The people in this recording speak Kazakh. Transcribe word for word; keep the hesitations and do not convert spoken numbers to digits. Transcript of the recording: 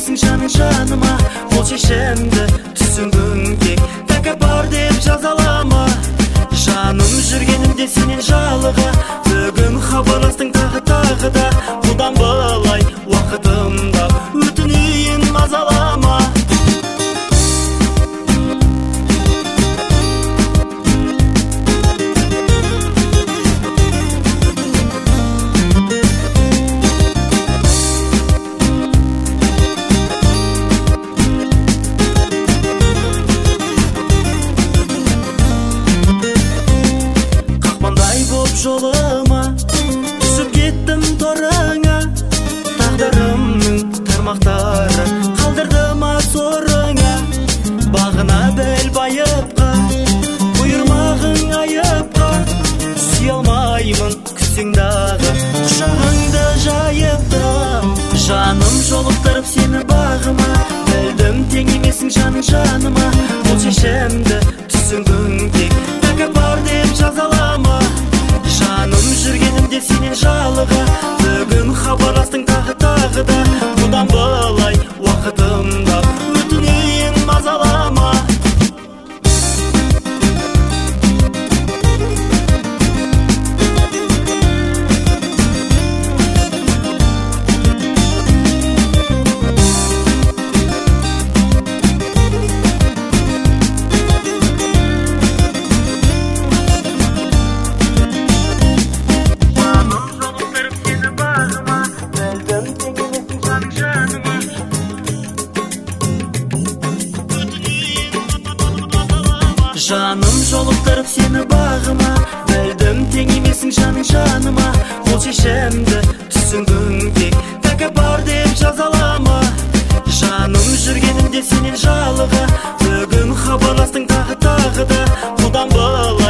емесің жаның жаныма, ол шешемді түсінгің кек, тәкаппар деп жазалама. Жаным жүргенімде сенен жалыға, бүгін хабарластың тағы тағы да, бұдан былай уақытымда өтінейін мазалама. Жолыма түсіп кеттім торыңа, тағдырымның тармақтары қалдырды ма сорыңа. Бағына бел байыпқа, бұйырмағың айыпқа, сүйе алмаймын күтсең дағы құшағыңды жайыпты. Жаным жолықтырып сені бағыма, білдім тең емесің жаның жаныма, ол шешемді түсінгің кек, тәкаппар деп жазалама. Жаным жүргенімде сенен жалыға, бүгін хабарластың тағы тағы да, бұдан былай уақытымда өтінейін мазалама. Жаным жолықтырып сені бағыма, білдім тең емесің жаның жаныма, ол шешемді түсінгің кек, тәкаппар деп жазалама. Жаным жүргенімде сенен жалыға, бүгін хабарластың тағы тағы да, бұдан былай